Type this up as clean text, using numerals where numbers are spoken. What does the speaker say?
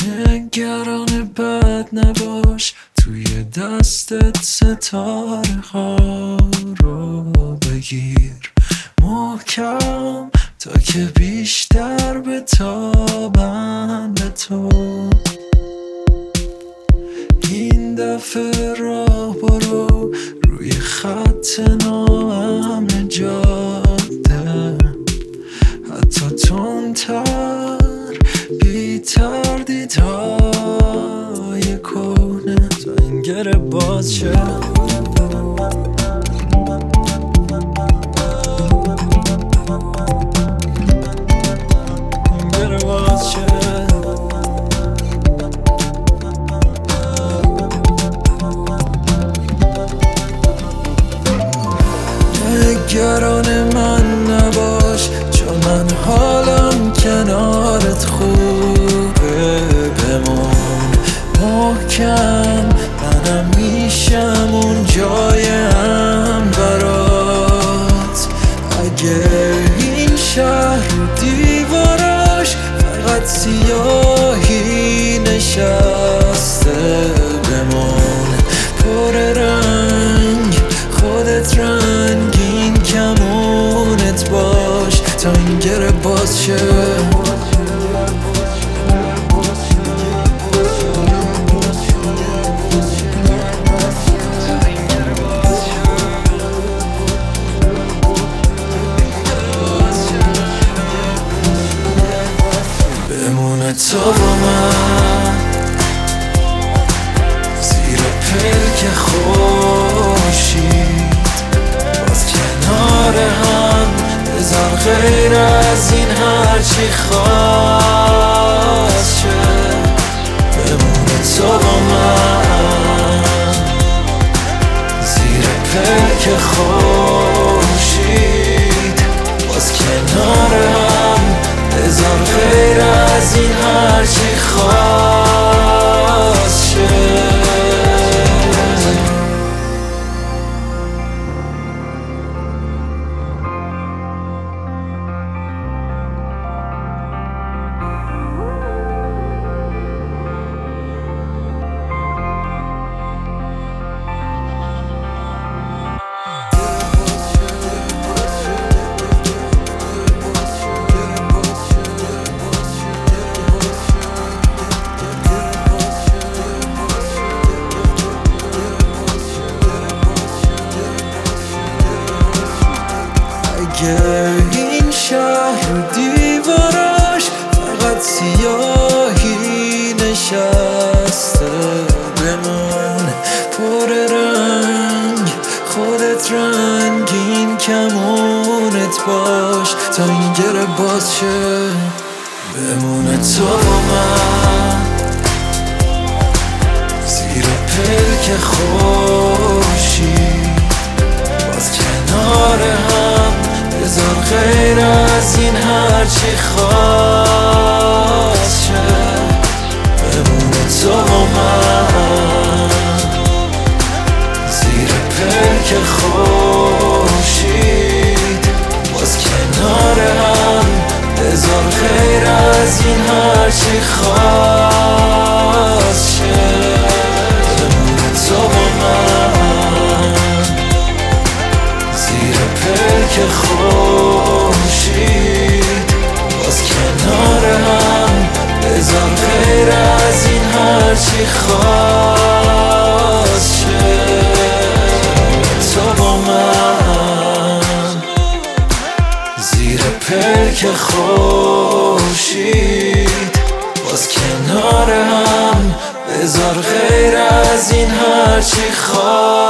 نگران بد نباش، توی دستت ستاره ها رو بگیر محکم تا که بیشتر بتابن به تو. این دفعه راه برو روی خط ناامن جاده، حتی تندتر بی تردیدهای کهنه تا این گره باز شه. نگران من نباش، چون من حالم کنارت خوبه. بمون محکم، منم میشم اون جایم برات. اگه این شهر دیواراش فقط سیاهی نشسته، بمون پر رنگ، خودت رنگین کمونت باش تا این گره باز شه. بمونه تو با من زیر پلک خورشید، باز کنار هم بذار غیر از این هرچی خواست شه. بمونه تو با من زیر پلک خورشید، باز کنار هم بذار غیر از این هرچی خواست شه. این شهر دیواراش فقط سیاهی نشسته، بمون پر رنگ، خودت رنگین کمونت باش تا این گره باز شه. بمونه تو با من زیر پلک خورشید، باز کنار هم بذار غیر از این هرچی خواست شه. بمونه تو با من زیر پلک خورشید، باز کنار هم بذار غیر از این هرچی خواست شه. بمونه تو با من زیر پلک خورشید، باز کنار هم بذار غیر از این هرچی خواست شه. تو با من زیر پلک خورشید، باز کنار هم بذار غیر از این هرچی خواست